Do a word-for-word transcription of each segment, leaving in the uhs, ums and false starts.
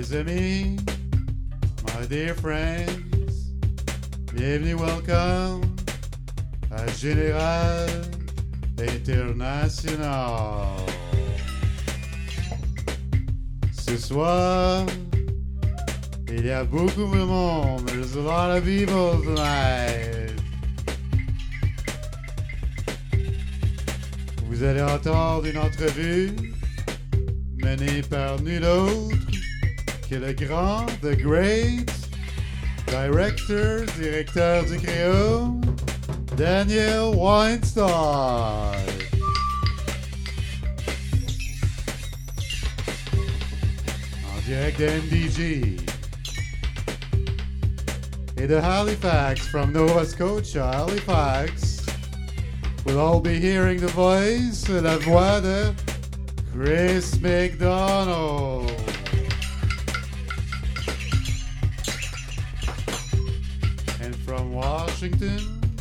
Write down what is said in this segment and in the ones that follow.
Mes amis, my dear friends, bienvenue, welcome à Général International. Ce soir, il y a beaucoup de monde. There's a lot of people tonight. Vous allez entendre une entrevue menée par nul autre que le grand, the great, director, directeur du Créole, Daniel Weinstock. En direct de N D G. Et de Halifax, from Nova Scotia, Halifax, we'll all be hearing the voice, la voix de Chris McDonald. And from Washington,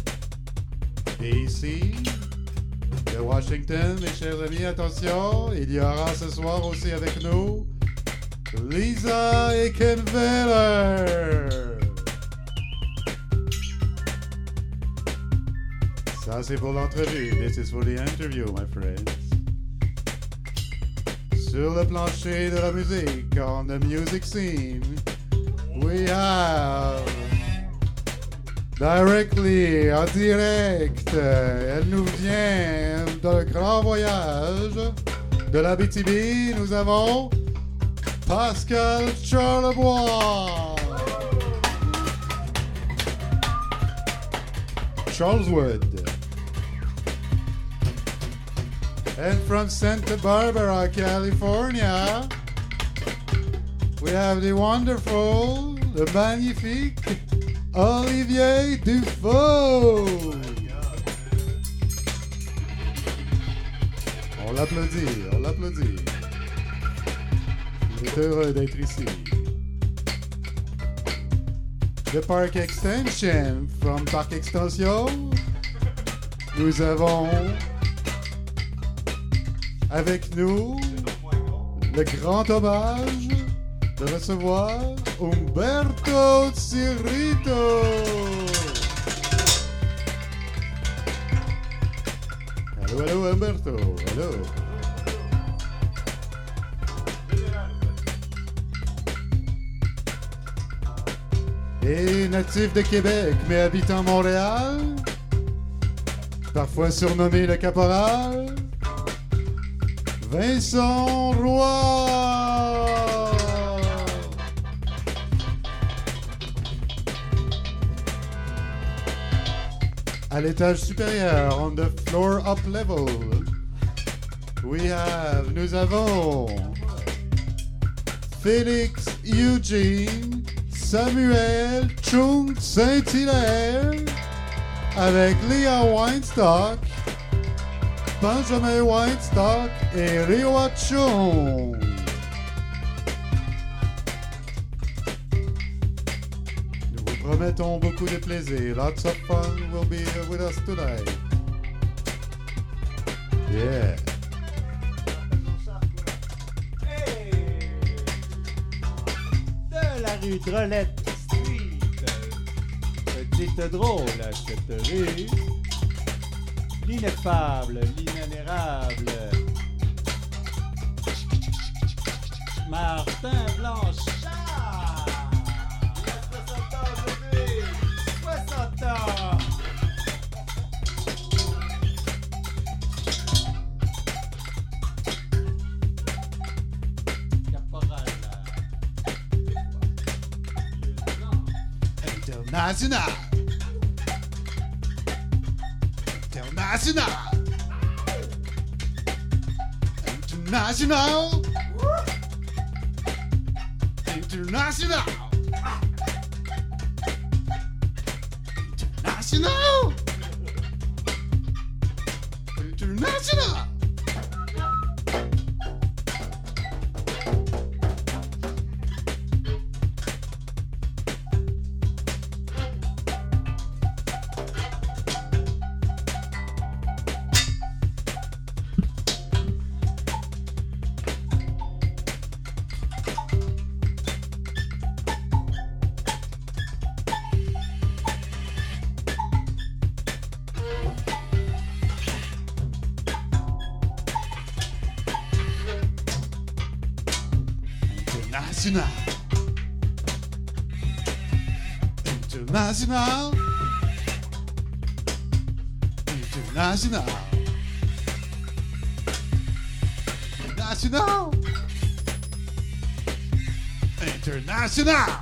D C, de Washington, mes chers amis, attention, il y aura ce soir aussi avec nous Lisa Eckenfeller. Ça, c'est pour l'entrevue. This is for the interview, my friends. Sur le plancher de la musique, on the music scene, we have directly, en direct, elle nous vient d'un grand voyage de l'Abitibi. Nous avons Pascal Charlebois. Charleswood. And from Santa Barbara, California, we have the wonderful, the magnifique Olivier Dufault. On l'applaudit, on l'applaudit. Il est heureux d'être ici. The Park Extension, from Parc Extension, nous avons avec nous le grand hommage de recevoir Umberto Cirito. Allô, allô, Umberto. Allô. Et natif de Québec, mais habitant Montréal, parfois surnommé le Caporal, Vincent Roy. À l'étage supérieur, on the floor up level, we have, nous avons Félix Eugene Samuel Chung Saint-Hilaire avec Leah Weinstock, Benjamin Weinstock et Rioa Chung. Nous vous promettons beaucoup de plaisir. Lots of fun will be with us tonight. Yeah. De la rue Drolette Street. Petite drôle, cette rue. L'ineffable, l'inénérable Martin Blanchard. Il a soixante ans aujourd'hui. soixante ans. Caporal. International. International. International. International. International. International. International. International. International. International. International.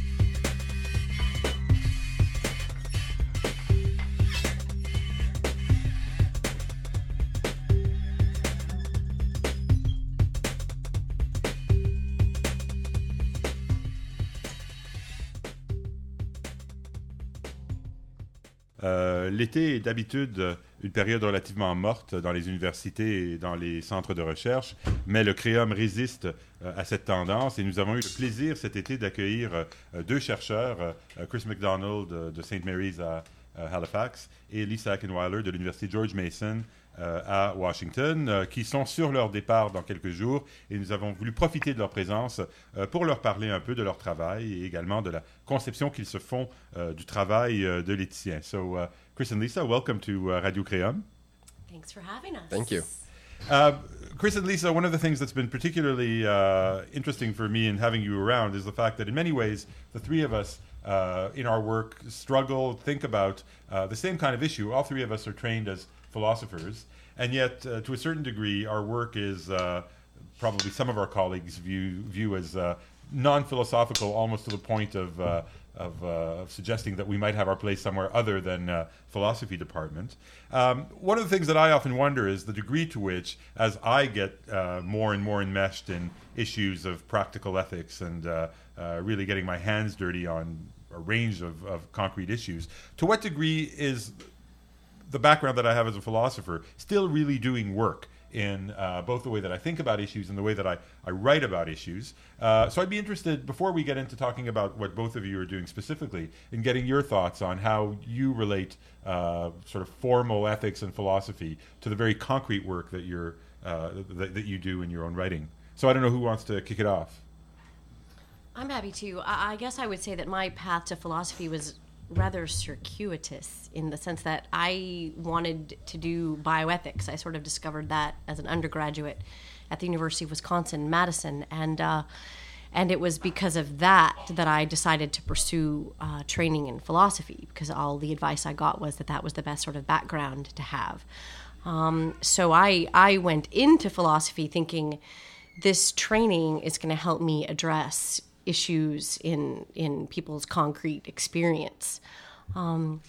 Euh, l'été est d'habitude une période relativement morte dans les universités et dans les centres de recherche, mais le Créum résiste euh, à cette tendance et nous avons eu le plaisir cet été d'accueillir euh, deux chercheurs, euh, Chris MacDonald euh, de Saint Mary's à euh, Halifax et Lisa Ackenweiler de l'Université George Mason euh, à Washington, euh, qui sont sur leur départ dans quelques jours et nous avons voulu profiter de leur présence euh, pour leur parler un peu de leur travail et également de la conception qu'ils se font euh, du travail euh, de l'éthicien. So, uh, Chris and Lisa, welcome to uh, Radio Créum. Thanks for having us. Thank you. Uh, Chris and Lisa, one of the things that's been particularly uh, interesting for me in having you around is the fact that in many ways, the three of us uh, in our work struggle, think about uh, the same kind of issue. All three of us are trained as philosophers, and yet uh, to a certain degree, our work is uh, probably some of our colleagues view, view as uh, non-philosophical, almost to the point of uh, Of, uh, of suggesting that we might have our place somewhere other than uh, philosophy department. Um, one of the things that I often wonder is the degree to which, as I get uh, more and more enmeshed in issues of practical ethics and uh, uh, really getting my hands dirty on a range of, of concrete issues, to what degree is the background that I have as a philosopher still really doing work in uh, both the way that I think about issues and the way that I, I write about issues. Uh, so I'd be interested, before we get into talking about what both of you are doing specifically, in getting your thoughts on how you relate uh, sort of formal ethics and philosophy to the very concrete work that, you're, uh, that, that you do in your own writing. So I don't know who wants to kick it off. I'm happy to. I I guess I would say that my path to philosophy was rather circuitous in the sense that I wanted to do bioethics. I sort of discovered that as an undergraduate at the University of Wisconsin-Madison, and uh, and it was because of that that I decided to pursue uh, training in philosophy, because all the advice I got was that that was the best sort of background to have. Um, so I I went into philosophy thinking this training is going to help me address issues in in people's concrete experience. Um,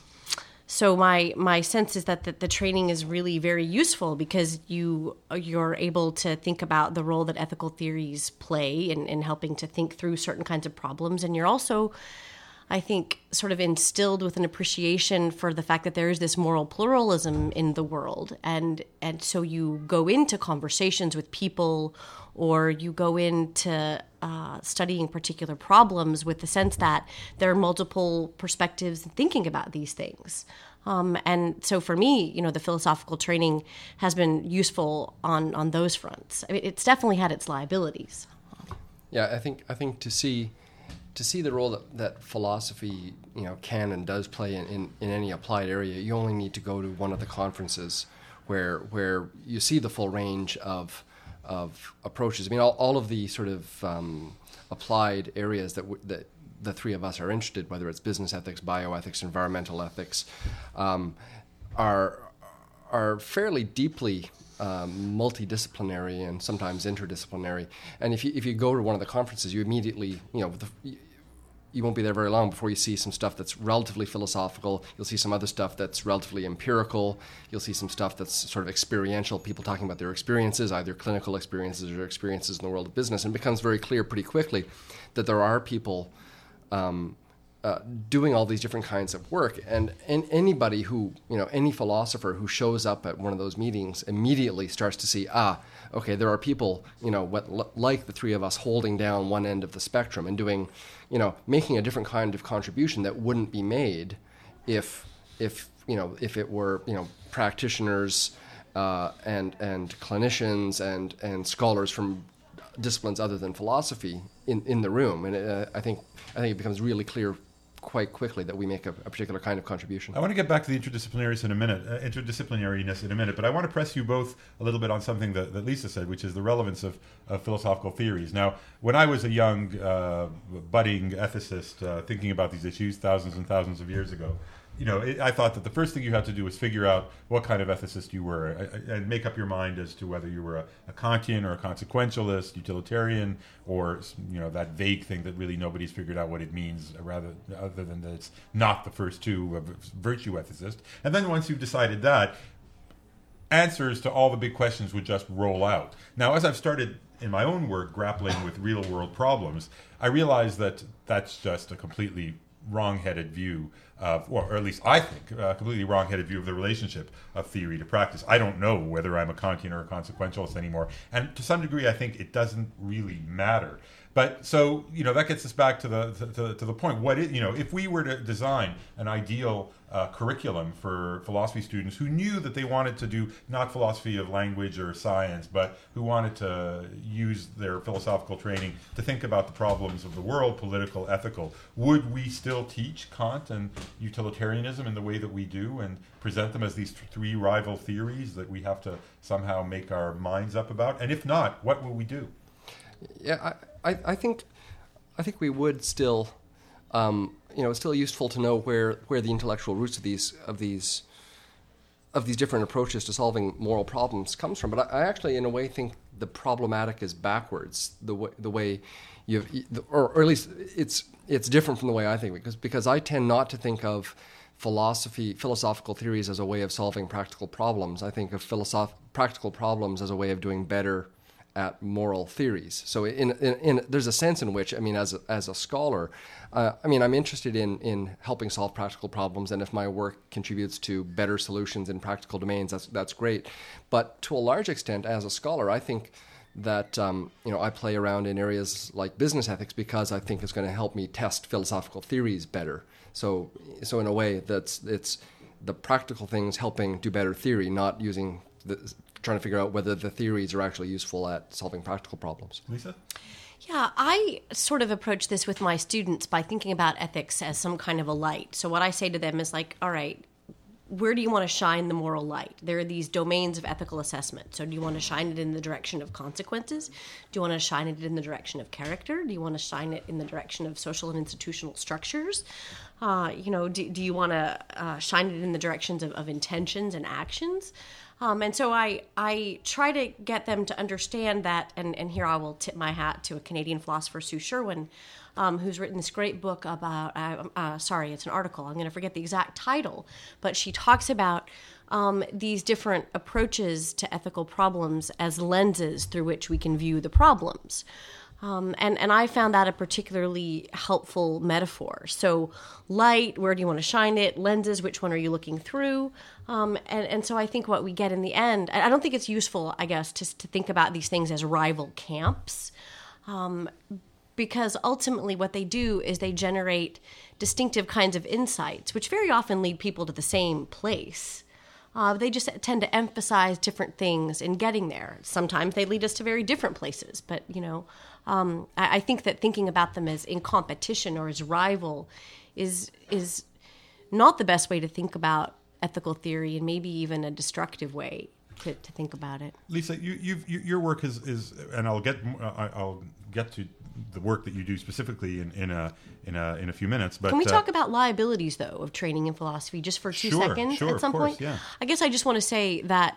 so my my sense is that the, the training is really very useful because you you're able to think about the role that ethical theories play in, in helping to think through certain kinds of problems, and you're also, I think, sort of instilled with an appreciation for the fact that there is this moral pluralism in the world, and and so you go into conversations with people, or you go into uh, studying particular problems with the sense that there are multiple perspectives in thinking about these things. Um, and so for me, you know, the philosophical training has been useful on, on those fronts. I mean, it's definitely had its liabilities. Yeah, I think I think to see to see the role that, that philosophy, you know, can and does play in, in, in any applied area, you only need to go to one of the conferences where where you see the full range of of approaches. I mean, all, all of the sort of um, applied areas that, w- that the three of us are interested, whether it's business ethics, bioethics, environmental ethics, um, are are fairly deeply um, multidisciplinary and sometimes interdisciplinary. And if you if you go to one of the conferences, you immediately, you know, the, you won't be there very long before you see some stuff that's relatively philosophical. You'll see some other stuff that's relatively empirical. You'll see some stuff that's sort of experiential, people talking about their experiences, either clinical experiences or experiences in the world of business. And it becomes very clear pretty quickly that there are people um, uh, doing all these different kinds of work. And, and anybody who, you know, any philosopher who shows up at one of those meetings immediately starts to see, ah, okay, there are people, you know, what, like the three of us holding down one end of the spectrum and doing, you know, making a different kind of contribution that wouldn't be made if, if you know, if it were, you know, practitioners uh, and and clinicians and, and scholars from disciplines other than philosophy in, in the room. And uh, I think I think it becomes really clear quite quickly that we make a, a particular kind of contribution. I want to get back to the interdisciplinariness in a minute, uh, interdisciplinariness in a minute, but I want to press you both a little bit on something that, that Lisa said, which is the relevance of, of philosophical theories. Now, when I was a young, uh, budding ethicist uh, thinking about these issues thousands and thousands of years ago, you know, it, I thought that the first thing you had to do was figure out what kind of ethicist you were uh, and make up your mind as to whether you were a, a Kantian or a consequentialist, utilitarian, or, you know, that vague thing that really nobody's figured out what it means, rather other than that it's not the first two, of virtue ethicist. And then once you've decided that, answers to all the big questions would just roll out. Now, as I've started in my own work grappling with real-world problems, I realize that that's just a completely wrong-headed view of, or at least I think, a completely wrong-headed view of the relationship of theory to practice. I don't know whether I'm a Kantian or a consequentialist anymore, and to some degree I think it doesn't really matter. But so, you know, that gets us back to the to, to the point. What is, you know, if we were to design an ideal uh, curriculum for philosophy students who knew that they wanted to do not philosophy of language or science, but who wanted to use their philosophical training to think about the problems of the world, political, ethical, would we still teach Kant and utilitarianism in the way that we do and present them as these th- three rival theories that we have to somehow make our minds up about? And if not, what will we do? Yeah, I, I, I think I think we would still, um, you know, it's still useful to know where, where the intellectual roots of these of these of these different approaches to solving moral problems comes from. But I, I actually, in a way, think the problematic is backwards. The way the way you, or, or at least it's it's different from the way I think, because because I tend not to think of philosophy, philosophical theories as a way of solving practical problems. I think of philosoph- practical problems as a way of doing better at moral theories. So in, in, in there's a sense in which, I mean, as a, as a scholar, uh, I mean, I'm interested in, in helping solve practical problems, and if my work contributes to better solutions in practical domains, that's that's great. But to a large extent, as a scholar, I think that um, you know, I play around in areas like business ethics because I think it's going to help me test philosophical theories better. So so in a way, that's it's the practical things helping do better theory, not using the trying to figure out whether the theories are actually useful at solving practical problems. Lisa? Yeah, I sort of approach this with my students by thinking about ethics as some kind of a light. So what I say to them is like, all right, where do you want to shine the moral light? There are these domains of ethical assessment. So do you want to shine it in the direction of consequences? Do you want to shine it in the direction of character? Do you want to shine it in the direction of social and institutional structures? Uh, you know, do, do you want to uh, shine it in the directions of, of intentions and actions? Um, and so I, I try to get them to understand that, and, and here I will tip my hat to a Canadian philosopher, Sue Sherwin, um, who's written this great book about, uh, uh, sorry, it's an article, I'm going to forget the exact title, but she talks about um, these different approaches to ethical problems as lenses through which we can view the problems. Um, and, and I found that a particularly helpful metaphor. So light, where do you want to shine it? Lenses, which one are you looking through? Um, and, and so I think what we get in the end, I don't think it's useful, I guess, to, to think about these things as rival camps, um, because ultimately what they do is they generate distinctive kinds of insights, which very often lead people to the same place. Uh, they just tend to emphasize different things in getting there. Sometimes they lead us to very different places, but, you know, um, I, I think that thinking about them as in competition or as rival is is not the best way to think about ethical theory, and maybe even a destructive way to, to think about it. Lisa, you, you've, you, your work is, is, and I'll get uh, I'll get to the work that you do specifically in, in a in a in a few minutes. But can we uh, talk about liabilities, though, of training in philosophy, just for two sure, seconds sure, at some of course, point? Yeah. I guess I just want to say that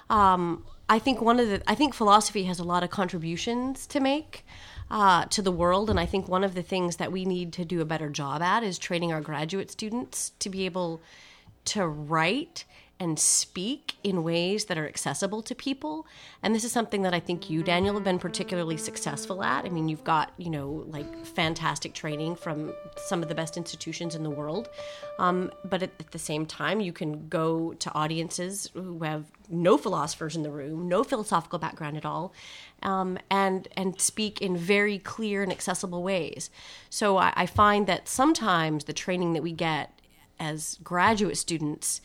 um, I think one of the I think philosophy has a lot of contributions to make uh, to the world, and I think one of the things that we need to do a better job at is training our graduate students to be able to write and speak in ways that are accessible to people. And this is something that I think you, Daniel, have been particularly successful at. I mean, you've got, you know, like fantastic training from some of the best institutions in the world. Um, but at, at the same time, you can go to audiences who have no philosophers in the room, no philosophical background at all, um, and and speak in very clear and accessible ways. So I, I find that sometimes the training that we get as graduate students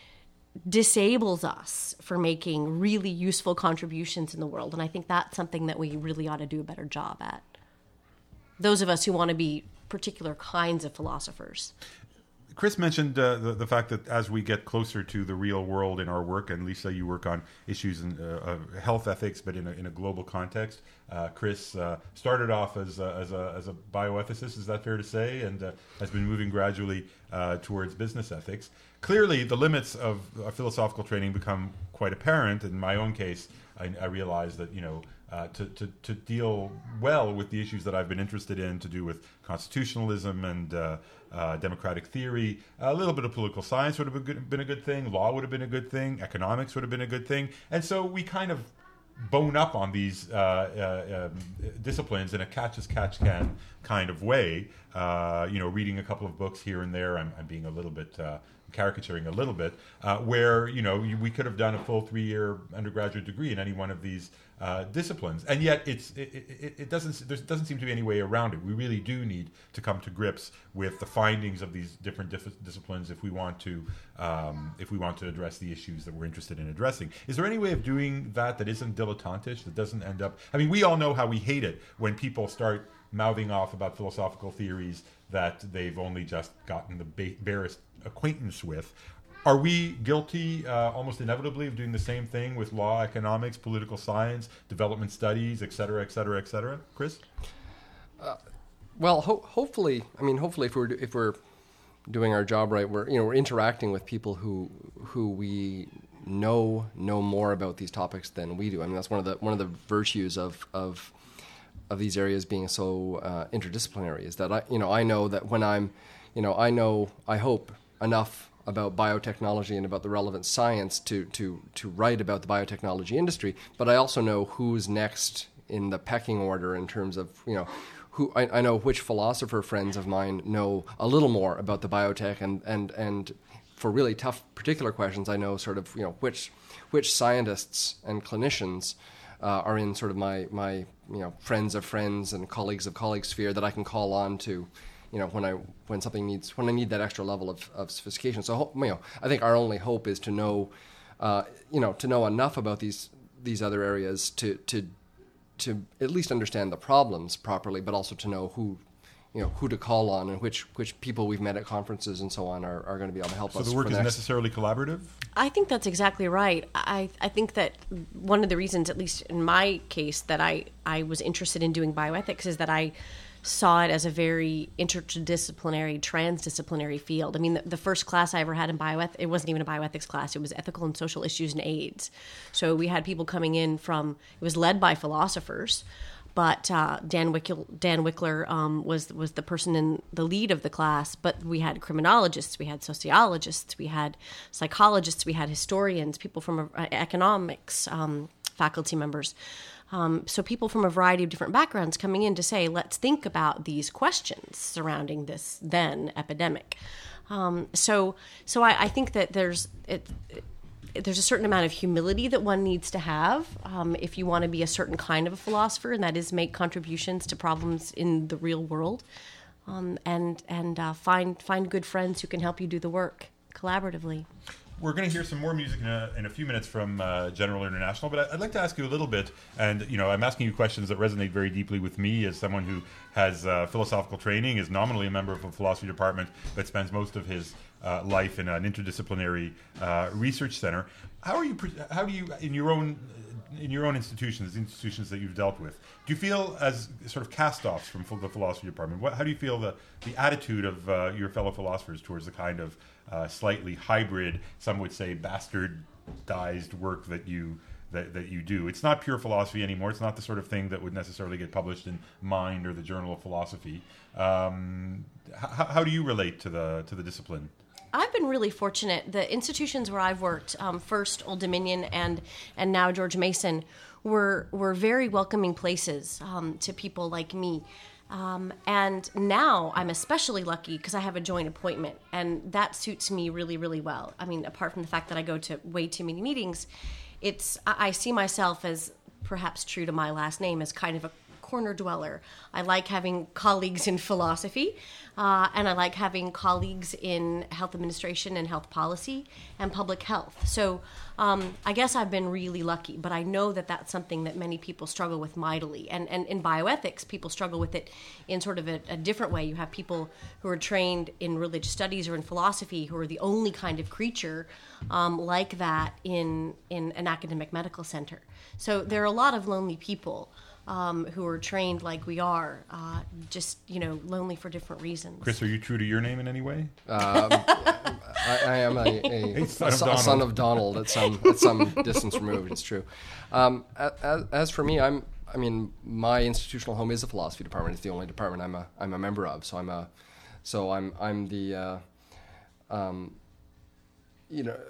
disables us for making really useful contributions in the world. And I think that's something that we really ought to do a better job at. Those of us who want to be particular kinds of philosophers. Chris mentioned uh, the, the fact that as we get closer to the real world in our work, and Lisa, you work on issues in uh, of health ethics, but in a, in a global context. Uh, Chris uh, started off as a, as, a, as a bioethicist, is that fair to say, and uh, has been moving gradually uh, towards business ethics. Clearly, the limits of uh, philosophical training become quite apparent. In my own case, I, I realized that, you know, Uh, to, to, to deal well with the issues that I've been interested in, to do with constitutionalism and uh, uh, democratic theory. A little bit of political science would have been, good, been a good thing. Law would have been a good thing. Economics would have been a good thing. And so we kind of bone up on these uh, uh, um, disciplines in a catch-as-catch-can kind of way. Uh, you know, reading a couple of books here and there. I'm, I'm being a little bit... Uh, caricaturing a little bit, uh, where, you know, we could have done a full three-year undergraduate degree in any one of these uh, disciplines, and yet it's it, it, it doesn't there doesn't seem to be any way around it. We really do need to come to grips with the findings of these different dif- disciplines if we want to um, if we want to address the issues that we're interested in addressing. Is there any way of doing that that isn't dilettantish, that doesn't end up? I mean, we all know how we hate it when people start mouthing off about philosophical theories that they've only just gotten the ba- barest acquaintance with. Are we guilty uh, almost inevitably of doing the same thing with law, economics, political science, development studies, et cetera, et cetera, et cetera? Chris? Uh, well, ho- hopefully, I mean, hopefully, if we're if we're doing our job right, we're you know we're interacting with people who who we know know more about these topics than we do. I mean, that's one of the one of the virtues of of of these areas being so uh, interdisciplinary, is that I you know I know that when I'm you know I know I hope. enough about biotechnology and about the relevant science to, to, to write about the biotechnology industry, but I also know who's next in the pecking order in terms of, you know, who I, I know which philosopher friends of mine know a little more about the biotech, and, and, and for really tough particular questions, I know sort of, you know, which which scientists and clinicians uh, are in sort of my, my, you know, friends of friends and colleagues of colleagues sphere that I can call on to, you know, when I when something needs when I need that extra level of, of sophistication. So, you know, I think our only hope is to know, uh, you know, to know enough about these these other areas to to to at least understand the problems properly, but also to know who, you know, who to call on and which which people we've met at conferences and so on are, are going to be able to help so us. So the work is next. necessarily collaborative? I think that's exactly right. I, I think that one of the reasons, at least in my case, that I, I was interested in doing bioethics is that I saw it as a very interdisciplinary, transdisciplinary field. I mean, the, the first class I ever had in bioethics, it wasn't even a bioethics class, it was ethical and social issues in AIDS. So we had people coming in from, it was led by philosophers, but uh, Dan, Wickl, Dan Wickler um, was was the person in the lead of the class, but we had criminologists, we had sociologists, we had psychologists, we had historians, people from uh, economics, um, faculty members. Um, so people from a variety of different backgrounds coming in to say, let's think about these questions surrounding this then epidemic. Um, so so I, I think that there's it, it, there's a certain amount of humility that one needs to have um, if you want to be a certain kind of a philosopher, and that is make contributions to problems in the real world, um, and and uh, find find good friends who can help you do the work collaboratively. We're going to hear some more music in a, in a few minutes from uh, General International, but I'd like to ask you a little bit, and you know, I'm asking you questions that resonate very deeply with me as someone who has uh, philosophical training, is nominally a member of a philosophy department, but spends most of his uh, life in an interdisciplinary uh, research center. How are you? How do you, in your own in your own institutions, institutions that you've dealt with, do you feel as sort of cast-offs from the philosophy department? What, how do you feel the the attitude of uh, your fellow philosophers towards the kind of Uh, slightly hybrid, some would say bastardized work that you that, that you do? It's not pure philosophy anymore. It's not the sort of thing that would necessarily get published in Mind or the Journal of Philosophy. Um, h- how do you relate to the to the discipline? I've been really fortunate. The institutions where I've worked, um, first Old Dominion and and now George Mason, were were very welcoming places um, to people like me. Um, and now I'm especially lucky because I have a joint appointment, and that suits me really, really well. I mean, apart from the fact that I go to way too many meetings, it's I, I see myself as, perhaps true to my last name, as kind of a corner dweller. I like having colleagues in philosophy, uh, and I like having colleagues in health administration and health policy and public health. So um, I guess I've been really lucky, but I know that that's something that many people struggle with mightily. And, and in bioethics, people struggle with it in sort of a, a different way. You have people who are trained in religious studies or in philosophy who are the only kind of creature um, like that in, in an academic medical center. So there are a lot of lonely people um, who are trained like we are, uh, just, you know, lonely for different reasons. Chris, are you true to your name in any way? Um, I, I am a, a, a, son of son, son of Donald at some at some distance removed. It's true. Um, as, as for me, I'm. I mean, my institutional home is the philosophy department. It's the only department I'm a I'm a member of. So I'm a, so I'm I'm the, uh, um, you know,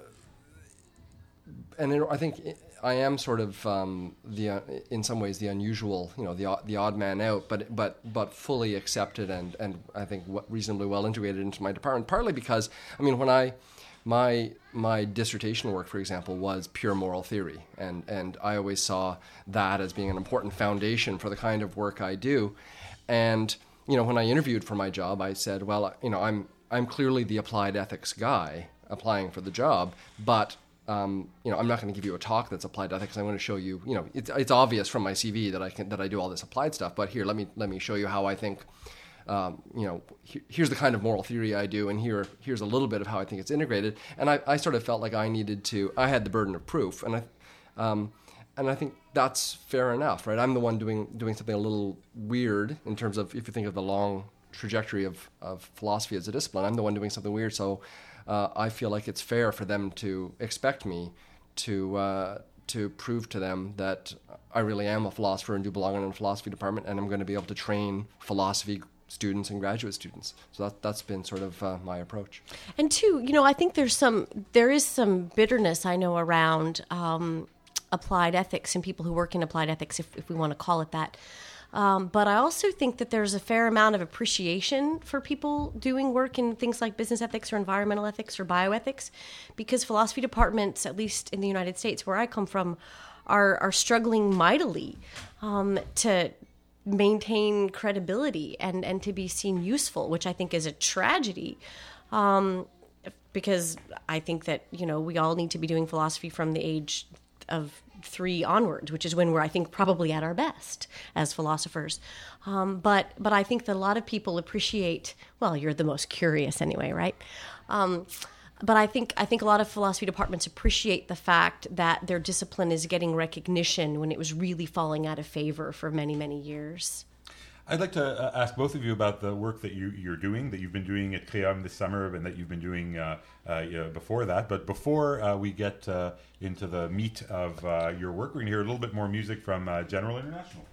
and it, I think I am sort of um, the uh, in some ways the unusual, you know, the the odd man out, but but but fully accepted and and I think reasonably well integrated into my department. Partly because I mean when I my my dissertation work, for example, was pure moral theory, and and I always saw that as being an important foundation for the kind of work I do. And you know, when I interviewed for my job, I said, well, you know, I'm I'm clearly the applied ethics guy applying for the job, but Um, you know, I'm not going to give you a talk that's applied ethics. I'm going to show you, you know, it's, it's obvious from my C V that I can that I do all this applied stuff. But here, let me let me show you how I think. Um, you know, he, here's the kind of moral theory I do, and here here's a little bit of how I think it's integrated. And I, I sort of felt like I needed to. I had the burden of proof, and I, um, and I think that's fair enough, right? I'm the one doing doing something a little weird in terms of if you think of the long trajectory of of philosophy as a discipline. I'm the one doing something weird, so. Uh, I feel like it's fair for them to expect me to uh, to prove to them that I really am a philosopher and do belong in a philosophy department, and I'm going to be able to train philosophy students and graduate students. So that that's been sort of uh, my approach. And two, you know, I think there's some there is some bitterness I know around um, applied ethics and people who work in applied ethics, if, if we want to call it that. Um, but I also think that there's a fair amount of appreciation for people doing work in things like business ethics or environmental ethics or bioethics, because philosophy departments, at least in the United States, where I come from, are are struggling mightily um, to maintain credibility and, and to be seen useful, which I think is a tragedy. Um, because I think that, you know, we all need to be doing philosophy from the age of three onwards, which is when we're, I think, probably at our best as philosophers. Um, but but I think that a lot of people appreciate, well, you're the most curious anyway, right? Um, but I think I think a lot of philosophy departments appreciate the fact that their discipline is getting recognition when it was really falling out of favor for many, many years. I'd like to uh, ask both of you about the work that you, you're doing, that you've been doing at Creum this summer and that you've been doing uh, uh, yeah, before that. But before uh, we get uh, into the meat of uh, your work, we're going to hear a little bit more music from uh, General International.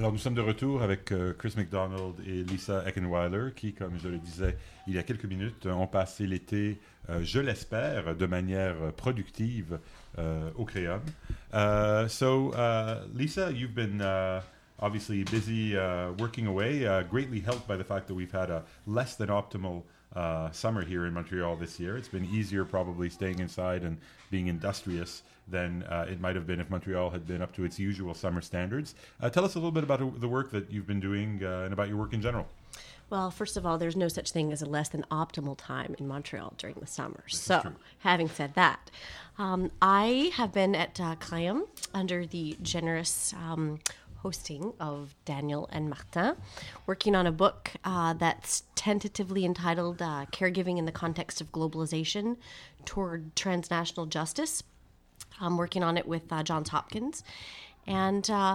Alors, nous sommes de retour avec euh, Chris McDonald et Lisa Eckenweiler, qui, comme je le disais il y a quelques minutes, ont passé l'été, euh, je l'espère, de manière productive euh, au Créum. Uh, so, uh, Lisa, you've been uh, obviously busy uh, working away, uh, greatly helped by the fact that we've had a less than optimal uh, summer here in Montreal this year. It's been easier probably staying inside and being industrious than uh, it might have been if Montreal had been up to its usual summer standards. Uh, tell us a little bit about uh, the work that you've been doing uh, and about your work in general. Well, first of all, there's no such thing as a less than optimal time in Montreal during the summer. This is So, true. having said that, um, I have been at uh, Créum under the generous um, hosting of Daniel and Martin, working on a book uh, that's tentatively entitled uh, Caregiving in the Context of Globalization Toward Transnational Justice. I'm working on it with uh, Johns Hopkins. And uh,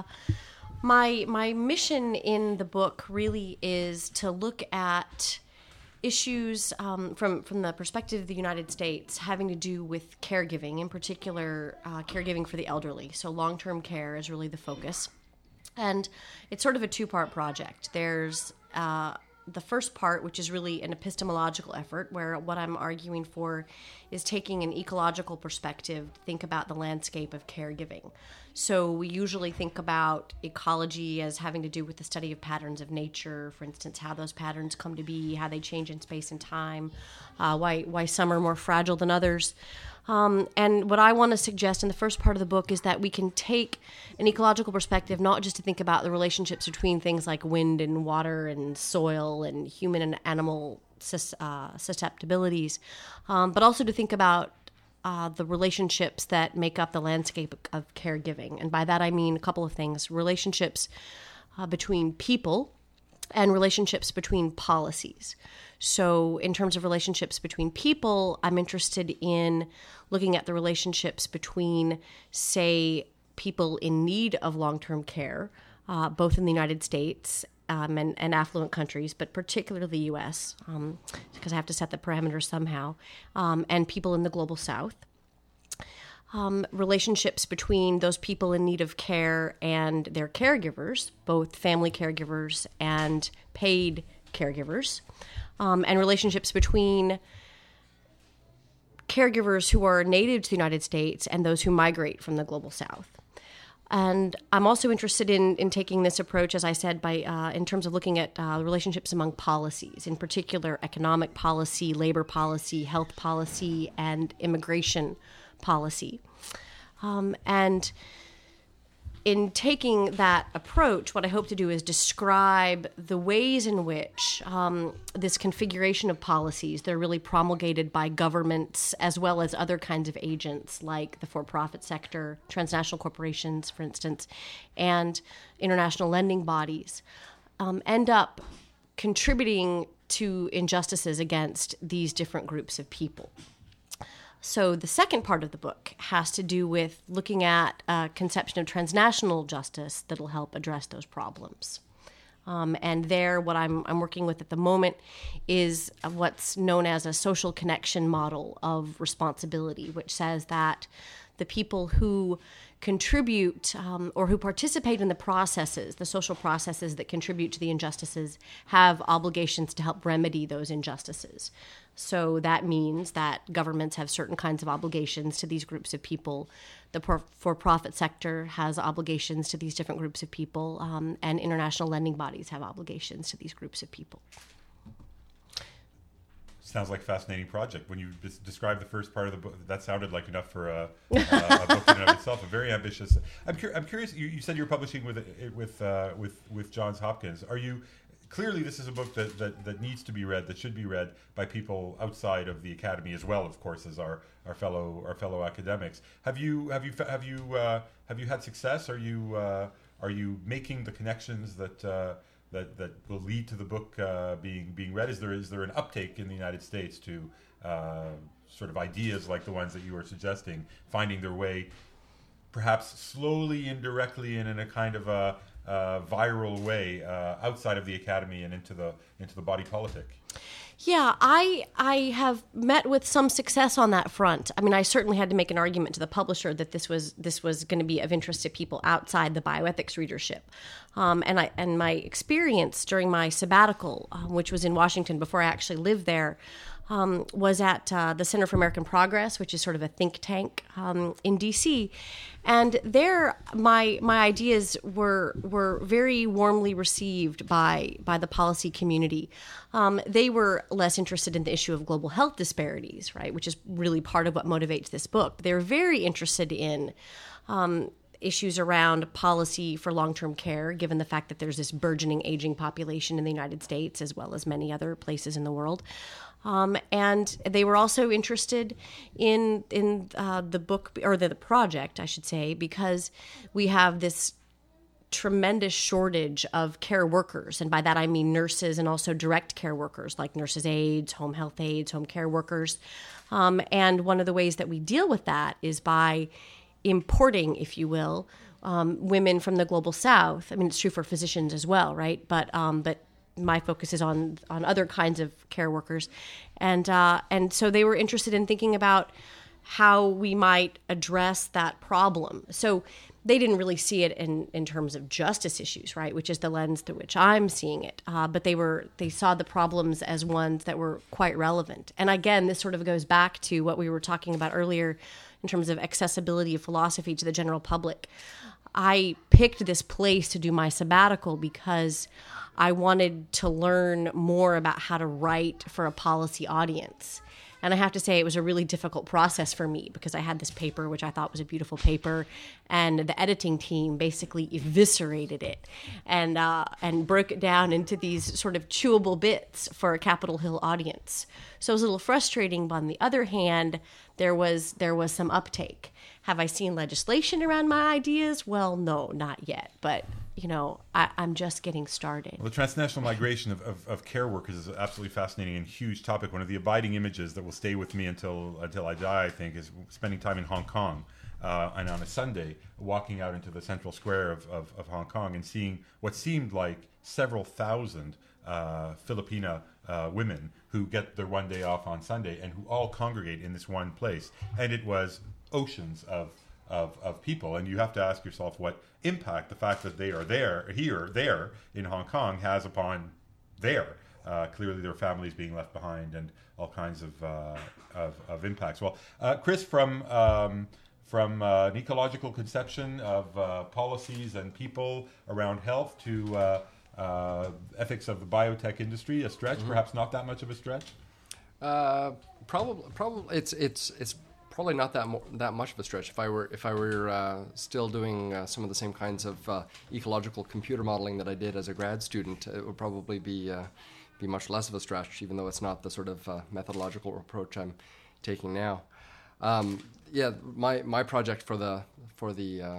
my my mission in the book really is to look at issues um, from, from the perspective of the United States having to do with caregiving, in particular uh, caregiving for the elderly. So long-term care is really the focus. And it's sort of a two-part project. There's uh, the first part, which is really an epistemological effort, where what I'm arguing for is taking an ecological perspective to think about the landscape of caregiving. So we usually think about ecology as having to do with the study of patterns of nature, for instance, how those patterns come to be, how they change in space and time, uh, why why some are more fragile than others. Um, and what I want to suggest in the first part of the book is that we can take an ecological perspective, not just to think about the relationships between things like wind and water and soil and human and animal sus- uh, susceptibilities, um, but also to think about uh, the relationships that make up the landscape of caregiving. And by that I mean a couple of things: relationships uh, between people and relationships between policies. So in terms of relationships between people, I'm interested in looking at the relationships between, say, people in need of long-term care, uh, both in the United States um, and, and affluent countries, but particularly the U S, um, because I have to set the parameters somehow, um, and people in the global south. Um, relationships between those people in need of care and their caregivers, both family caregivers and paid caregivers, um, and relationships between caregivers who are native to the United States and those who migrate from the global south. And I'm also interested in, in taking this approach, as I said, by uh, in terms of looking at uh, relationships among policies, in particular economic policy, labor policy, health policy, and immigration policy. Um, and in taking that approach, what I hope to do is describe the ways in which um, this configuration of policies, they're really promulgated by governments as well as other kinds of agents like the for-profit sector, transnational corporations, for instance, and international lending bodies, um, end up contributing to injustices against these different groups of people. So the second part of the book has to do with looking at a conception of transnational justice that'll help address those problems. Um, and there, what I'm, I'm working with at the moment is what's known as a social connection model of responsibility, which says that the people who contribute um, or who participate in the processes, the social processes that contribute to the injustices, have obligations to help remedy those injustices. So that means that governments have certain kinds of obligations to these groups of people. The for-profit sector has obligations to these different groups of people, um, and international lending bodies have obligations to these groups of people. Sounds like a fascinating project. When you des- described the first part of the book, that sounded like enough for a, uh, a book in and of itself. A very ambitious. I'm, cur- I'm curious. You, you said you're publishing with it with uh, with with Johns Hopkins. Are you? Clearly, this is a book that, that, that needs to be read, that should be read by people outside of the academy as well, of course, as our, our fellow our fellow academics. Have you have you have you uh, have you had success? Are you uh, are you making the connections that uh, that that will lead to the book uh, being being read? Is there is there an uptake in the United States to uh, sort of ideas like the ones that you are suggesting, finding their way, perhaps slowly, indirectly, and in a kind of a Uh, viral way uh, outside of the academy and into the into the body politic? Yeah, I I have met with some success on that front. I mean, I certainly had to make an argument to the publisher that this was this was going to be of interest to people outside the bioethics readership. Um, and I and my experience during my sabbatical, um, which was in Washington before I actually lived there, um, was at uh, the Center for American Progress, which is sort of a think tank um, in D C. And there, my my ideas were were very warmly received by by the policy community. Um, they were less interested in the issue of global health disparities, right, which is really part of what motivates this book. But they were very interested in um, issues around policy for long-term care, given the fact that there's this burgeoning aging population in the United States as well as many other places in the world. Um, and they were also interested in in uh, the book, or the, the project, I should say, because we have this tremendous shortage of care workers. And by that I mean nurses and also direct care workers like nurses' aides, home health aides, home care workers. Um, and one of the ways that we deal with that is by importing, if you will, um, women from the global south. I mean, it's true for physicians as well, right? But um, but my focus is on on other kinds of care workers, and uh, and so they were interested in thinking about how we might address that problem. So they didn't really see it in, in terms of justice issues, right, which is the lens through which I'm seeing it. Uh, but they were they saw the problems as ones that were quite relevant. And again, this sort of goes back to what we were talking about earlier in terms of accessibility of philosophy to the general public. I picked this place to do my sabbatical because I wanted to learn more about how to write for a policy audience. And I have to say it was a really difficult process for me because I had this paper, which I thought was a beautiful paper, and the editing team basically eviscerated it and uh, and broke it down into these sort of chewable bits for a Capitol Hill audience. So it was a little frustrating, but on the other hand, there was there was some uptake. Have I seen legislation around my ideas? Well, no, not yet. But, you know, I, I'm just getting started. Well, the transnational migration of, of, of care workers is an absolutely fascinating and huge topic. One of the abiding images that will stay with me until until I die, I think, is spending time in Hong Kong. Uh, and on a Sunday, walking out into the central square of, of, of Hong Kong and seeing what seemed like several thousand uh, Filipina uh, women who get their one day off on Sunday and who all congregate in this one place. And it was oceans of, of of people, and you have to ask yourself what impact the fact that they are there, here, there in Hong Kong has upon there. Uh, clearly, their families being left behind, and all kinds of uh, of, of impacts. Well, uh, Chris, from um, from uh, an ecological conception of uh, policies and people around health to uh, uh, ethics of the biotech industry, a stretch, mm-hmm. perhaps not that much of a stretch. Uh, probably, probably it's it's it's. Probably not that mo- that much of a stretch. If I were if I were uh, still doing uh, some of the same kinds of uh, ecological computer modeling that I did as a grad student, it would probably be uh, be much less of a stretch, even though it's not the sort of uh, methodological approach I'm taking now. Um, yeah, my my project for the for the uh,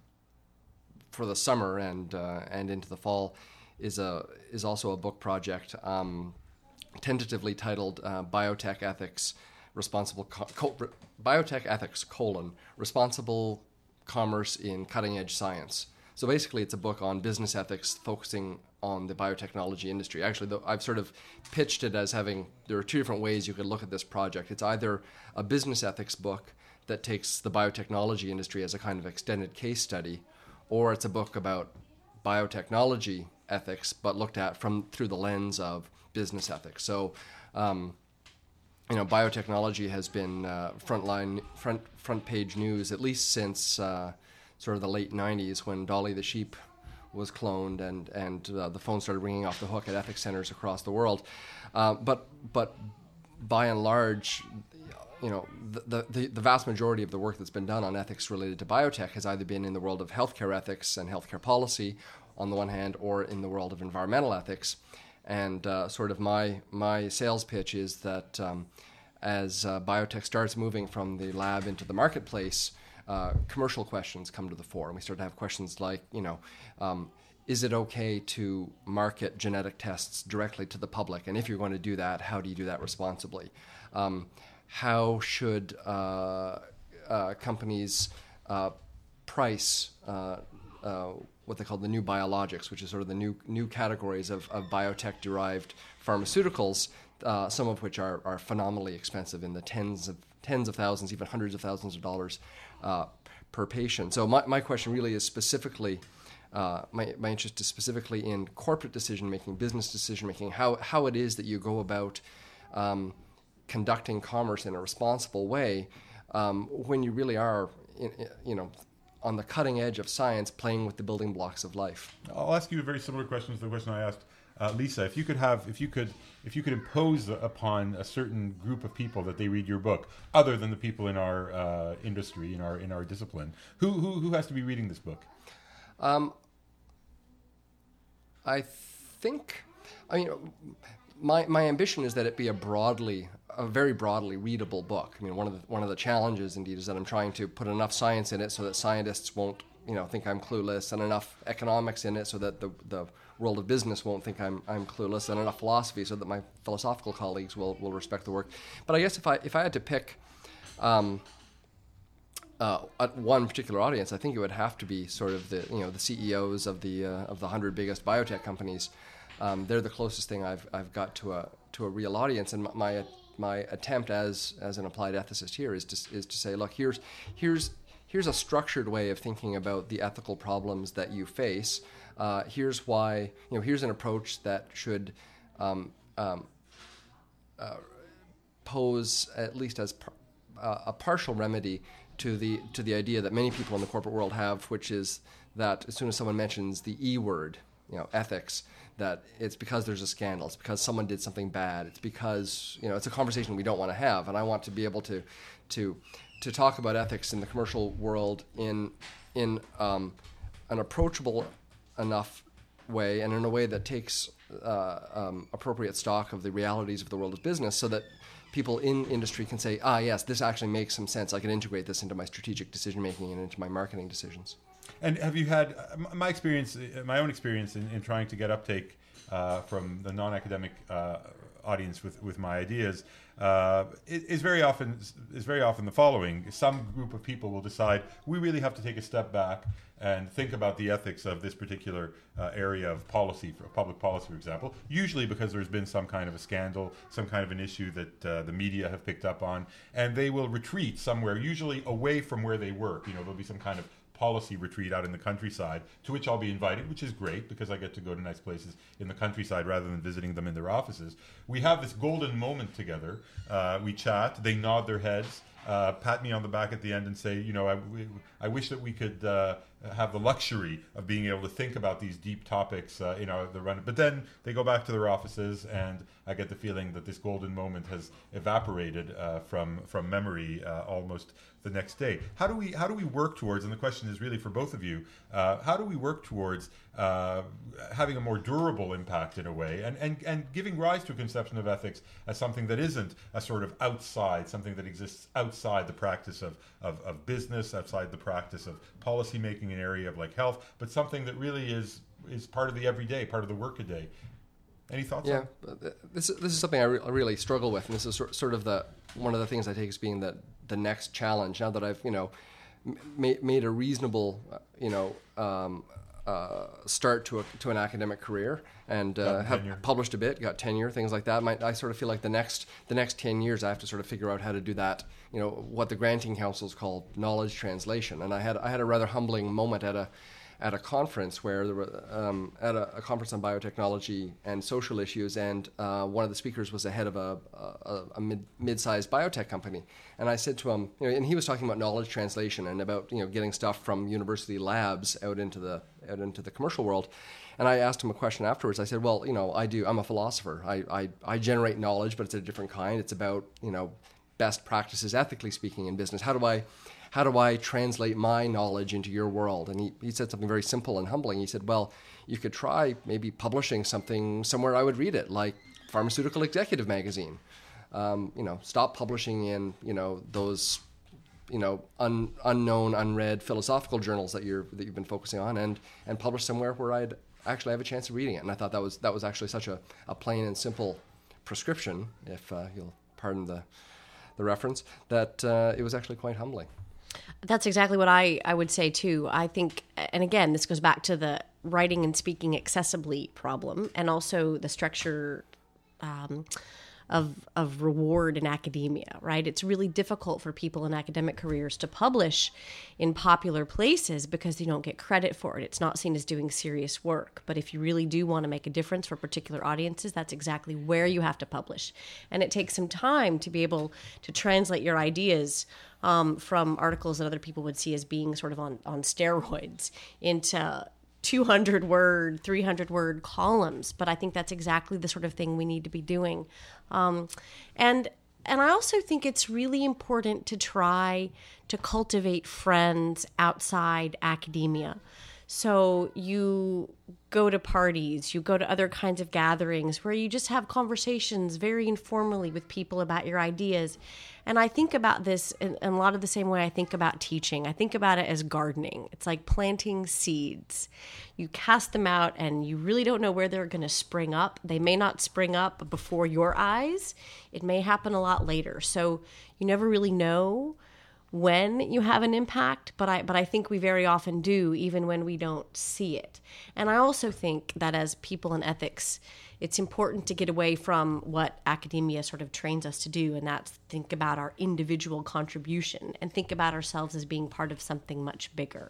for the summer and uh, and into the fall is a is also a book project, um, tentatively titled uh, Biotech Ethics. Responsible co- co- biotech ethics colon responsible commerce in cutting edge science. So basically, it's a book on business ethics focusing on the biotechnology industry. Actually, though, I've sort of pitched it as having there are two different ways you could look at this project. It's either a business ethics book that takes the biotechnology industry as a kind of extended case study, or it's a book about biotechnology ethics but looked at from through the lens of business ethics. So. Um, You know, biotechnology has been uh, frontline, front front page news at least since uh, sort of the late nineties when Dolly the sheep was cloned and and uh, the phone started ringing off the hook at ethics centers across the world. Uh, but but by and large, you know, the, the the vast majority of the work that's been done on ethics related to biotech has either been in the world of healthcare ethics and healthcare policy on the one hand, or in the world of environmental ethics. And uh, sort of my my sales pitch is that um, as uh, biotech starts moving from the lab into the marketplace, uh, commercial questions come to the fore. And we start to have questions like, you know, um, is it okay to market genetic tests directly to the public? And if you're going to do that, how do you do that responsibly? Um, how should uh, uh, companies uh, price uh, uh, what they call the new biologics, which is sort of the new new categories of, of biotech-derived pharmaceuticals, uh, some of which are, are phenomenally expensive in the tens of tens of thousands, even hundreds of thousands of dollars uh, per patient. So my, my question really is specifically uh, my my interest is specifically in corporate decision making, business decision making, how how it is that you go about um, conducting commerce in a responsible way um, when you really are, in, in, you know, on the cutting edge of science, playing with the building blocks of life. I'll ask you a very similar question to the question I asked uh, Lisa. If you could have, if you could, if you could impose upon a certain group of people that they read your book, other than the people in our uh, industry, in our in our discipline, who who who has to be reading this book? Um, I think, I mean, my my ambition is that it be a broadly, a very broadly readable book. I mean, one of the one of the challenges, indeed, is that I'm trying to put enough science in it so that scientists won't, you know, think I'm clueless, and enough economics in it so that the the world of business won't think I'm I'm clueless, and enough philosophy so that my philosophical colleagues will will respect the work. But I guess if I if I had to pick um, uh, at one particular audience, I think it would have to be sort of the you know the C E Os of the uh, of the hundred biggest biotech companies. Um, they're the closest thing I've I've got to a to a real audience, and my my attempt as as an applied ethicist here is to is to say, look, here's here's here's a structured way of thinking about the ethical problems that you face. Uh, here's why, you know, here's an approach that should um, um, uh, pose, at least as par- uh, a partial remedy to the to the idea that many people in the corporate world have, which is that as soon as someone mentions the E word, you know, ethics, that it's because there's a scandal, it's because someone did something bad, it's because, you know, it's a conversation we don't want to have. And I want to be able to to to talk about ethics in the commercial world in in um, an approachable enough way, and in a way that takes uh, um, appropriate stock of the realities of the world of business, so that people in industry can say, ah, yes, this actually makes some sense. I can integrate this into my strategic decision making and into my marketing decisions. And have you had uh, my experience, uh, my own experience in, in trying to get uptake uh, from the non-academic uh, audience with, with my ideas uh, is very often is very often the following: some group of people will decide we really have to take a step back and think about the ethics of this particular uh, area of policy, for public policy, for example, usually because there's been some kind of a scandal, some kind of an issue that uh, the media have picked up on, and they will retreat somewhere, usually away from where they work. You know, there'll be some kind of policy retreat out in the countryside, to which I'll be invited, which is great because I get to go to nice places in the countryside rather than visiting them in their offices. We have this golden moment together. Uh, we chat, they nod their heads, uh, pat me on the back at the end and say, you know, I, we, I wish that we could uh, have the luxury of being able to think about these deep topics, uh, you know, the run. But then they go back to their offices, and I get the feeling that this golden moment has evaporated uh, from from memory uh, almost the next day. How do we how do we work towards? And the question is really for both of you: uh, how do we work towards uh, having a more durable impact in a way, and, and and giving rise to a conception of ethics as something that isn't a sort of outside, something that exists outside the practice of of, of business, outside the practice of policy making, an area of like health, but something that really is is part of the everyday, part of the workaday. Any thoughts? Yeah, on? this is this is something I, re- I really struggle with, and this is sort sort of the one of the things I take as being the the next challenge. Now that I've you know ma- made a reasonable uh, you know um, uh, start to a, to an academic career and uh, have tenure. published a bit, got tenure, things like that. My, I sort of feel like the next the next ten years I have to sort of figure out how to do that. You know, what the granting councils call knowledge translation. And I had I had a rather humbling moment at a at a conference where there were um, at a, a conference on biotechnology and social issues, and uh, one of the speakers was the head of a, a, a mid, mid-sized biotech company. And I said to him, you know, and he was talking about knowledge translation and about you know getting stuff from university labs out into the out into the commercial world. And I asked him a question afterwards. I said, well, you know, I do. I'm a philosopher. I I, I generate knowledge, but it's a different kind. It's about you know best practices, ethically speaking, in business. How do I How do I translate my knowledge into your world? And he, he said something very simple and humbling. He said, well, you could try maybe publishing something somewhere I would read it, like Pharmaceutical Executive Magazine. Um, you know, stop publishing in, you know, those, you know, un, unknown, unread philosophical journals that you're that you've been focusing on, and and publish somewhere where I'd actually have a chance of reading it. And I thought that was that was actually such a, a plain and simple prescription, if uh, you'll pardon the the reference, that uh, it was actually quite humbling. That's exactly what I, I would say too. I think, and again, this goes back to the writing and speaking accessibly problem, and also the structure um, of of reward in academia, right? It's really difficult for people in academic careers to publish in popular places because you don't get credit for it. It's not seen as doing serious work. But if you really do want to make a difference for particular audiences, that's exactly where you have to publish. And it takes some time to be able to translate your ideas um, from articles that other people would see as being sort of on, on steroids into two hundred word, three hundred word columns. But I think that's exactly the sort of thing we need to be doing. Um, and and I also think it's really important to try to cultivate friends outside academia. So you go to parties, you go to other kinds of gatherings where you just have conversations very informally with people about your ideas. And I think about this in, in a lot of the same way I think about teaching. I think about it as gardening. It's like planting seeds. You cast them out and you really don't know where they're going to spring up. They may not spring up before your eyes. It may happen a lot later. So you never really know when you have an impact, but I but I think we very often do, even when we don't see it. And I also think that as people in ethics, it's important to get away from what academia sort of trains us to do, and that's think about our individual contribution and think about ourselves as being part of something much bigger.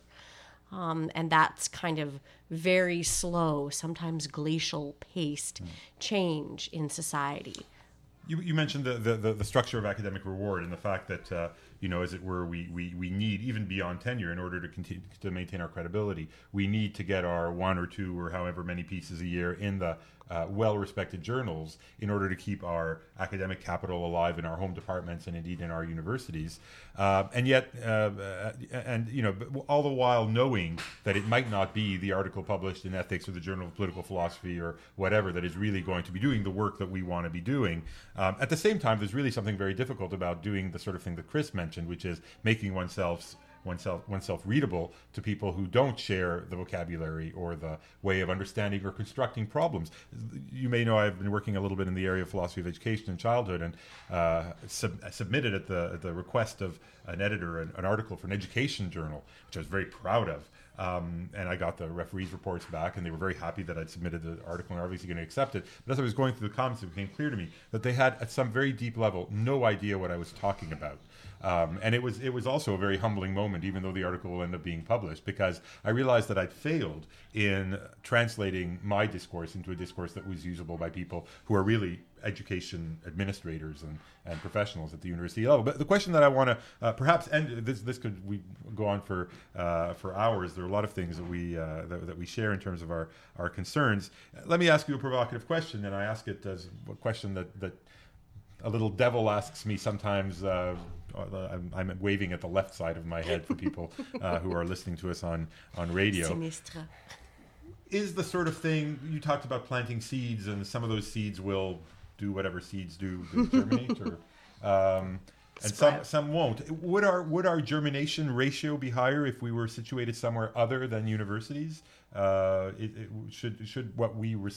Um, and that's kind of very slow, sometimes glacial paced mm. change in society. You, you mentioned the, the, the structure of academic reward and the fact that, uh, you know, as it were, we, we, we need, even beyond tenure, in order to continue to maintain our credibility, we need to get our one or two or however many pieces a year in the uh, well-respected journals in order to keep our academic capital alive in our home departments and indeed in our universities. Uh, and yet, uh, and, you know, all the while knowing that it might not be the article published in Ethics or the Journal of Political Philosophy or whatever that is really going to be doing the work that we want to be doing. Um, at the same time, there's really something very difficult about doing the sort of thing that Chris mentioned, which is making oneself oneself oneself readable to people who don't share the vocabulary or the way of understanding or constructing problems. You may know I've been working a little bit in the area of philosophy of education and childhood, and uh, sub- submitted at the at the request of an editor an, an article for an education journal, which I was very proud of. Um, and I got the referees' reports back, and they were very happy that I'd submitted the article and are obviously going to accept it. But as I was going through the comments, it became clear to me that they had, at some very deep level, no idea what I was talking about. Um, and it was it was also a very humbling moment, even though the article will end up being published, because I realized that I'd failed in translating my discourse into a discourse that was usable by people who are really education administrators and, and professionals at the university level. But the question that I want to uh, perhaps end, this this could we go on for uh, for hours. There are a lot of things that we uh, that, that we share in terms of our, our concerns. Let me ask you a provocative question, and I ask it as a question that, that a little devil asks me sometimes. Uh, I'm, I'm waving at the left side of my head for people uh, who are listening to us on, on radio. Sinistre. Is the sort of thing, you talked about planting seeds, and some of those seeds will do whatever seeds do, do germinate, or um, and some some won't. Would our would our germination ratio be higher if we were situated somewhere other than universities? Uh, it, it should should what we res-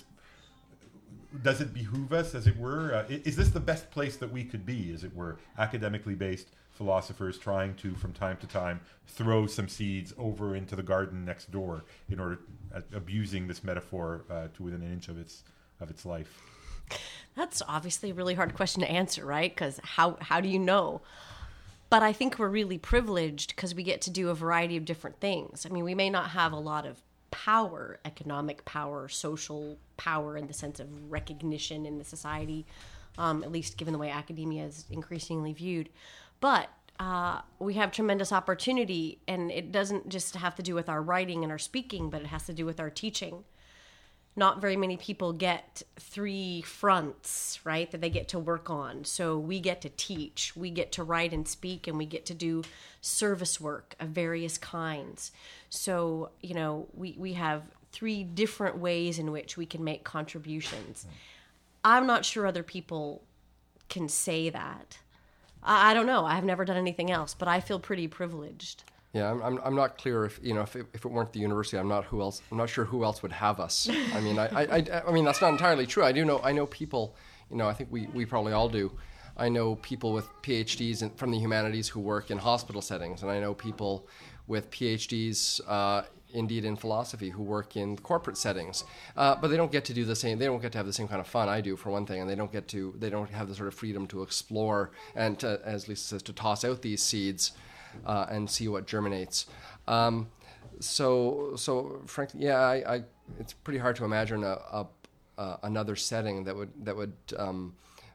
does it behoove us, as it were? Uh, is this the best place that we could be, as it were, academically based philosophers trying to, from time to time, throw some seeds over into the garden next door in order uh, abusing this metaphor uh, to within an inch of its of its life? That's obviously a really hard question to answer, right? Because how how do you know? But I think we're really privileged because we get to do a variety of different things. I mean, we may not have a lot of power, economic power, social power in the sense of recognition in the society, um, at least given the way academia is increasingly viewed. But uh, we have tremendous opportunity, and it doesn't just have to do with our writing and our speaking, but it has to do with our teaching. Not very many people get three fronts, right, that they get to work on. So we get to teach, we get to write and speak, and we get to do service work of various kinds. So, you know, we, we have three different ways in which we can make contributions. I'm not sure other people can say that. I, I don't know. I've never done anything else, but I feel pretty privileged. Yeah, I'm, I'm I'm not clear if you know if it, if it weren't the university, I'm not who else I'm not sure who else would have us. I mean, I, I, I, I mean that's not entirely true. I do know I know people, you know, I think we, we probably all do. I know people with P H Ds in, from the humanities who work in hospital settings, and I know people with P H Ds uh, indeed in philosophy, who work in corporate settings, uh, but they don't get to do the same. They don't get to have the same kind of fun I do, for one thing, and they don't get to. They don't have the sort of freedom to explore and, to, as Lisa says, to toss out these seeds uh, and see what germinates. Um, so, so frankly, yeah, I, I, it's pretty hard to imagine a, a uh, another setting that would that would um,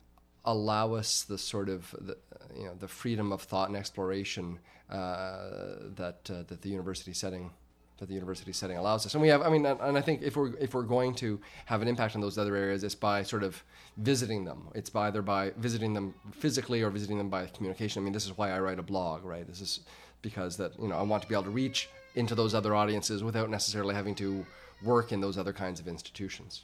allow us the sort of the, you know the freedom of thought and exploration uh, that uh, that the university setting that the university setting allows us. And we have, I mean, and I think if we're if we're going to have an impact on those other areas, it's by sort of visiting them. It's by either by visiting them physically or visiting them by communication. I mean, this is why I write a blog, right? This is because that you know I want to be able to reach into those other audiences without necessarily having to work in those other kinds of institutions.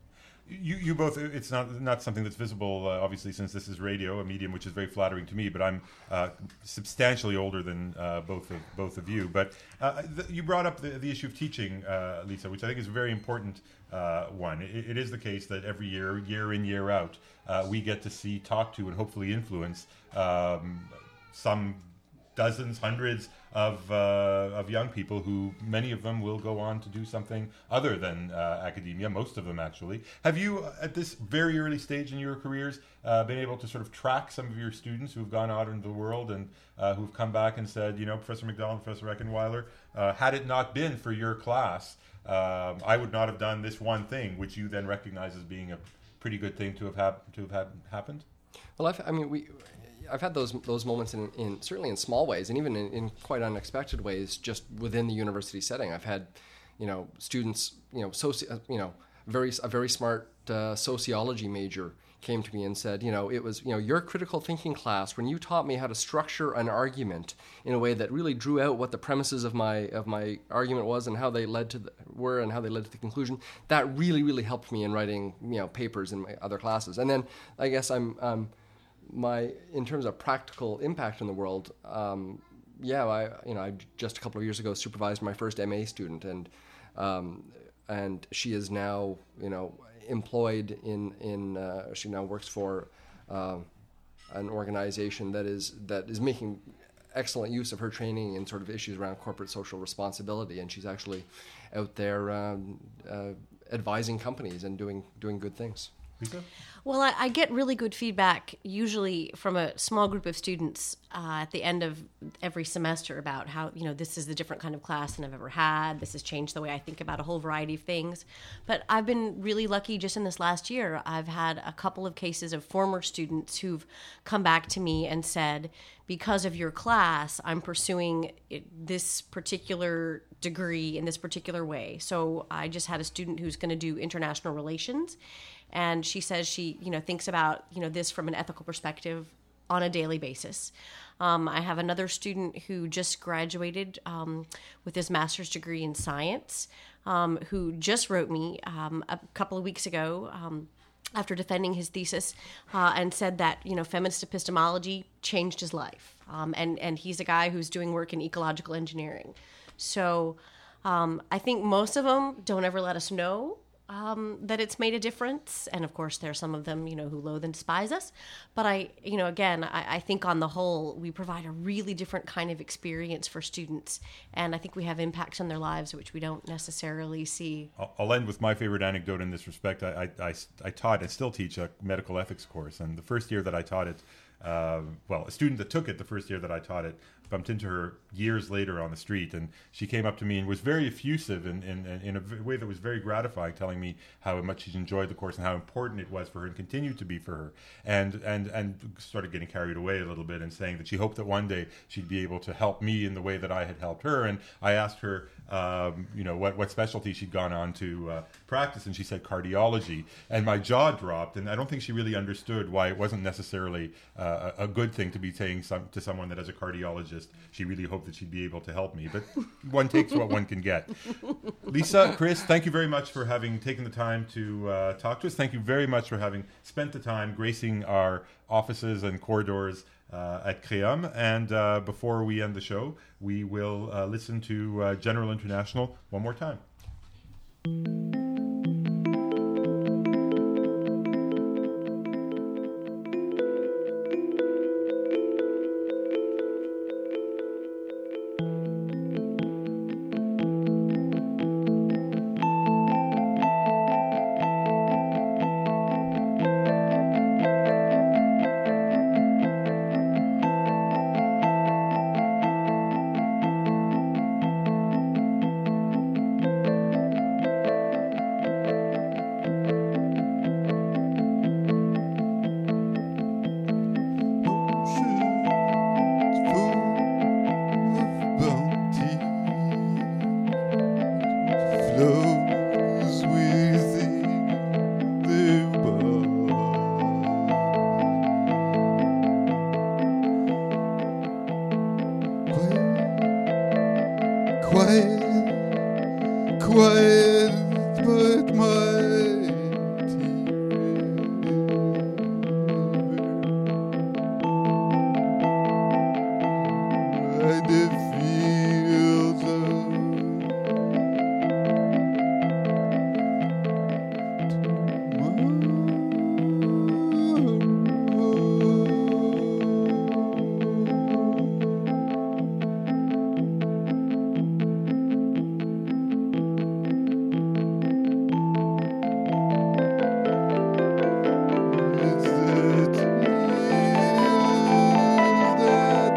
You, you both, it's not not something that's visible, uh, obviously, since this is radio, a medium which is very flattering to me, but I'm uh, substantially older than uh, both of both of you. But uh, th- you brought up the, the issue of teaching, uh, Lisa, which I think is a very important uh, one. It, it is the case that every year, year in, year out, uh, we get to see, talk to, and hopefully influence um, some dozens, hundreds of uh, of young people who, many of them will go on to do something other than uh, academia, most of them actually. Have you, at this very early stage in your careers, uh, been able to sort of track some of your students who've gone out into the world and uh, who've come back and said, you know, Professor McDonald, Professor Eckenweiler, uh, had it not been for your class, um, I would not have done this one thing, which you then recognize as being a pretty good thing to have, hap- to have had happened? Well, I've, I mean, we... I've had those those moments in, in certainly in small ways and even in, in quite unexpected ways just within the university setting. I've had, you know, students, you know, soci, you know, very a very smart uh, sociology major came to me and said, you know, it was, you know, your critical thinking class when you taught me how to structure an argument in a way that really drew out what the premises of my of my argument was and how they led to the, were and how they led to the conclusion. That really really helped me in writing, you know, papers in my other classes. And then I guess I'm. Um, My, in terms of practical impact in the world, um, yeah, I, you know, I just a couple of years ago supervised my first M A student, and um, and she is now, you know, employed in in. Uh, she now works for uh, an organization that is that is making excellent use of her training in sort of issues around corporate social responsibility, and she's actually out there um, uh, advising companies and doing doing good things. Lisa? Well, I, I get really good feedback usually from a small group of students uh, at the end of every semester about how, you know, this is the different kind of class than I've ever had. This has changed the way I think about a whole variety of things. But I've been really lucky just in this last year. I've had a couple of cases of former students who've come back to me and said, because of your class, I'm pursuing it, this particular degree in this particular way. So I just had a student who's going to do international relations. And she says she, you know, thinks about, you know, this from an ethical perspective on a daily basis. Um, I have another student who just graduated um, with his master's degree in science, um, who just wrote me um, a couple of weeks ago um, after defending his thesis uh, and said that, you know, feminist epistemology changed his life. Um, and, and he's a guy who's doing work in ecological engineering. So um, I think most of them don't ever let us know Um, that it's made a difference. And of course, there are some of them, you know, who loathe and despise us. But I, you know, again, I, I think on the whole, we provide a really different kind of experience for students. And I think we have impacts on their lives, which we don't necessarily see. I'll, I'll end with my favorite anecdote in this respect. I, I, I, I taught, I still teach a medical ethics course. And the first year that I taught it, uh, well, a student that took it the first year that I taught it, bumped into her years later on the street, and she came up to me and was very effusive in, in, in a way that was very gratifying, telling me how much she enjoyed the course and how important it was for her and continued to be for her, and and and started getting carried away a little bit and saying that she hoped that one day she'd be able to help me in the way that I had helped her. And I asked her, um, you know, what, what specialty she'd gone on to uh, practice, and she said cardiology, and my jaw dropped, and I don't think she really understood why it wasn't necessarily uh, a, a good thing to be saying some, to someone that as a cardiologist she really hoped that she'd be able to help me, but one takes what one can get. Lisa, Chris, thank you very much for having taken the time to uh, talk to us. Thank you very much for having spent the time gracing our offices and corridors uh, at CREUM. And uh, before we end the show, we will uh, listen to uh, General International one more time. quiet, quiet, but mighty river. And the fields It's the tears that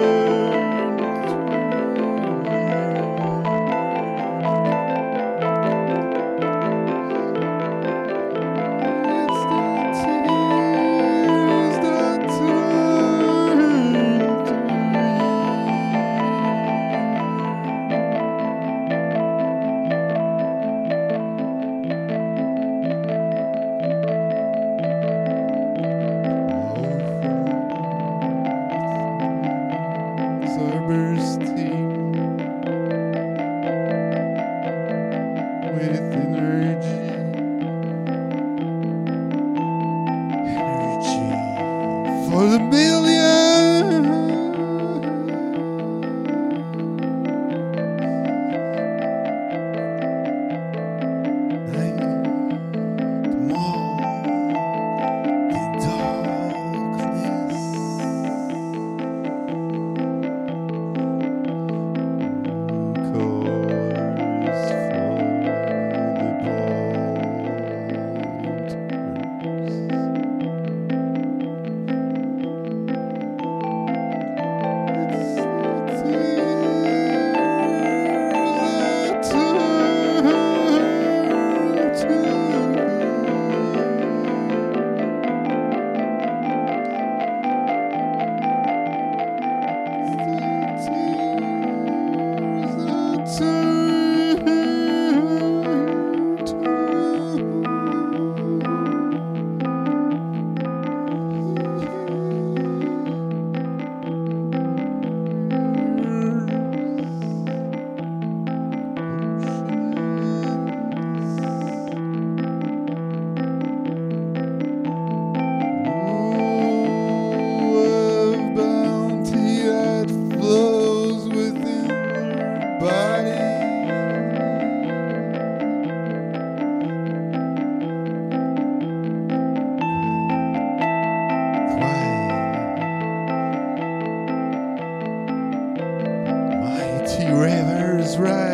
are bursting with energy, energy for the millions. Night more than darkness. Colors for the of bounty that flows within their body. Quiet, mighty rivers rise.